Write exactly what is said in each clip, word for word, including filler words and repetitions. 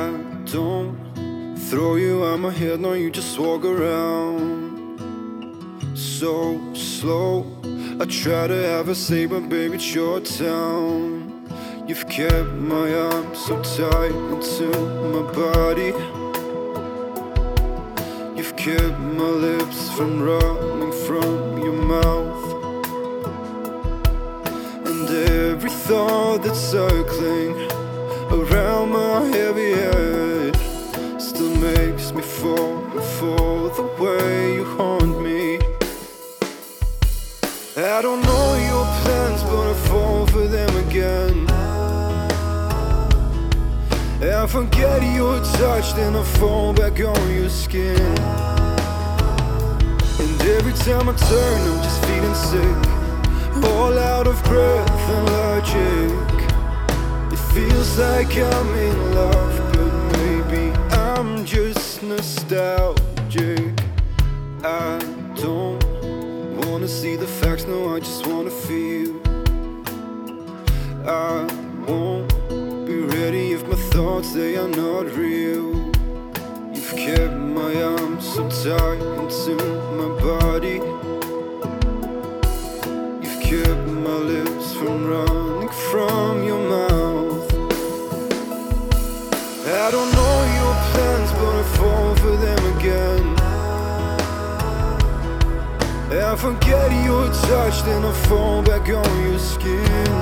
I don't throw you out my head, no, you just walk around so slow. I try to have a say, but baby, it's your town. You've kept my arms so tight into my body. You've kept my lips from running from your mouth. And every thought that's circling around my heavy head still makes me fall for the way you haunt me. I don't know your plans, but I fall for them again. I forget your touch, then I fall back on your skin. And every time I turn, I'm just feeling sick, all out of breath and logic. It feels like I'm in love, but maybe I'm just nostalgic. I don't wanna see the facts, no, I just wanna feel. I won't be ready if my thoughts, they are not real. You've kept my arms so tight into my body. You've kept my lips from running from your mouth. I don't know your plans, but I fall for them again. I forget your touch, then I fall back on your skin.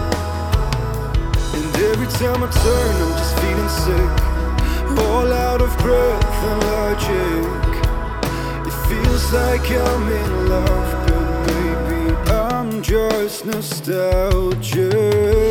And every time I turn, I'm just feeling sick, all out of breath and logic. It feels like I'm in love, but maybe I'm just nostalgic.